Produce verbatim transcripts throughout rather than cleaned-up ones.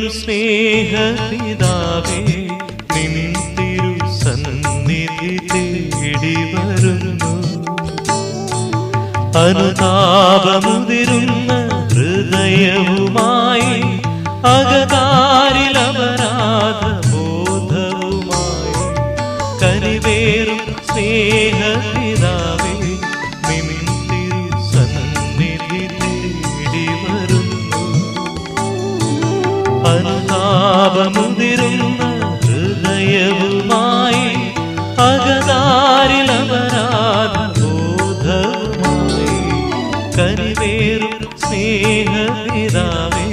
സ്നേഹപിതാവേ നിൻ തിരുസന്നിധി തേടി വരുന്നു. അനുതാപമുതിരുന്ന ഹൃദയവുമായി അകതാരിൽ അപരാധബോധവുമായി കനിവേറും സ്നേഹപിതാവേ നിൻ തിരുസന്നിധി തേടി വരുന്നു. അനുതാപമുതിരുന്ന ഹൃദയവുമായി അകതാരിൽ അപരാധബോധവുമായി കനിവേറും സ്നേഹപിതാവേ.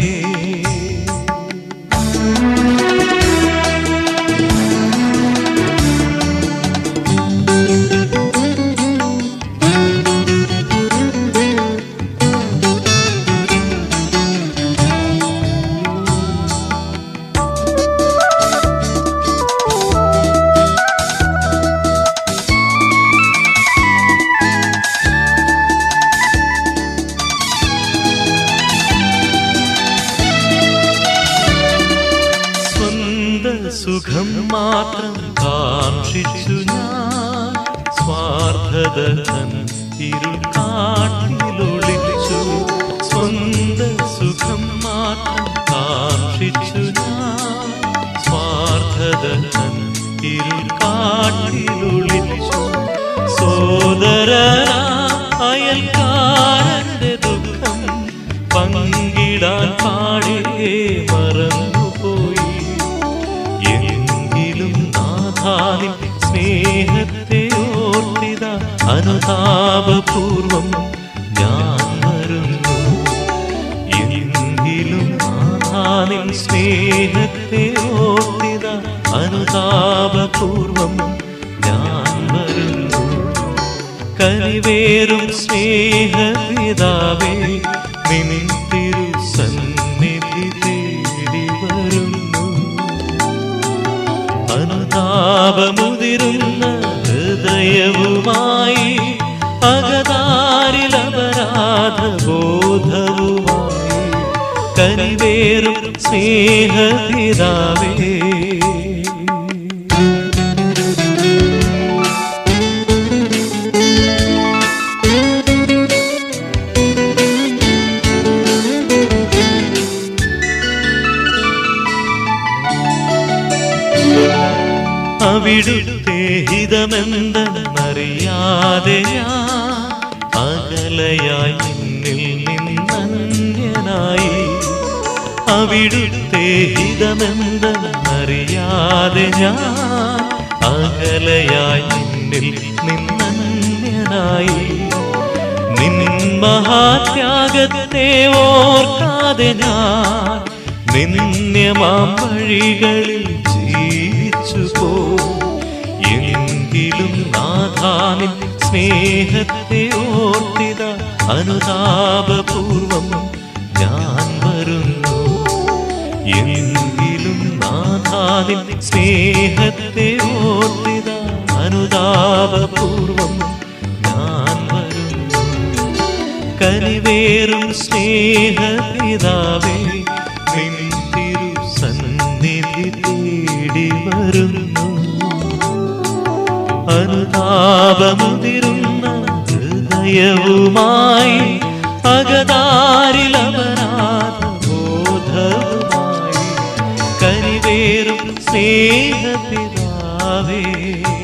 സുഖം മാത്രം കാക്ഷിച്ചു ഞാൻ സ്വാർത്ഥത തൻ ഇരുൾക്കാട്ടിലൊളിച്ചു. സ്വന്ത സുഖം മാത്രം കാക്ഷിച്ചു ഞാൻ സ്വാർത്ഥത തൻ ഇരുൾക്കാട്ടിലൊളിച്ചു. സോദരനാ അയൽക്കാരന്റെ ദുഃഖം പങ്കിടാൻ പാടേ മറന്നുപോയി. സ്നേഹത്തെ ഓർത്തിത അനുതാപപൂർവം ഞാൻ വരുന്നു. എങ്കിലും നാഥാനിൻ സ്നേഹത്തെ ഓർത്തിത അനുതാപപൂർവം ഞാൻ വരുന്നു. കനിവേറും സ്നേഹപിതാവേ നിൻ തിരുസന്നിധി തേടി വരുന്നു. അനുതാപമുതിരുന്ന ഹൃദയവുമായി അകതാരിൽ അപരാധബോധവുമായി കനിവേറും സ്നേഹപിതാവേ. അവിടുത്തെ ഹിതമെന്തെന്നറിയാതെ ഞാൻ അകലയായി നിന്നിൽ നിന്നന്യനായി. അവിടുത്തെ ഹിതമെന്തെന്നറിയാതെ ഞാൻ അകലയായി നിന്നിൽ നിന്നന്യനായി. നിൻ മഹാത്യാഗത്തെ ഓർക്കാതെ ഞാൻ നിന്ദ്യമാം വഴികളിൽ ജീവിച്ചു പോ. എങ്കിലും നാഥാനിൻ സ്നേഹത്തെ ഓർത്തിത അനുതാപപൂർവം ഞാൻ വരുന്നു. എങ്കിലും നാഥാനിൻ സ്നേഹത്തെ ഓർത്തിത അനുതാപപൂർവം ഞാൻ വരുന്നു. കനിവേറും സ്നേഹപിതാവേ നിൻ തിരുസന്നിധി തേടി വരുന്നു. അനുതാപമുതിരുന്ന ഹൃദയവുമായി അകതാരിൽ അപരാധബോധവുമായി കനിവേറും സ്നേഹപിതാവേ.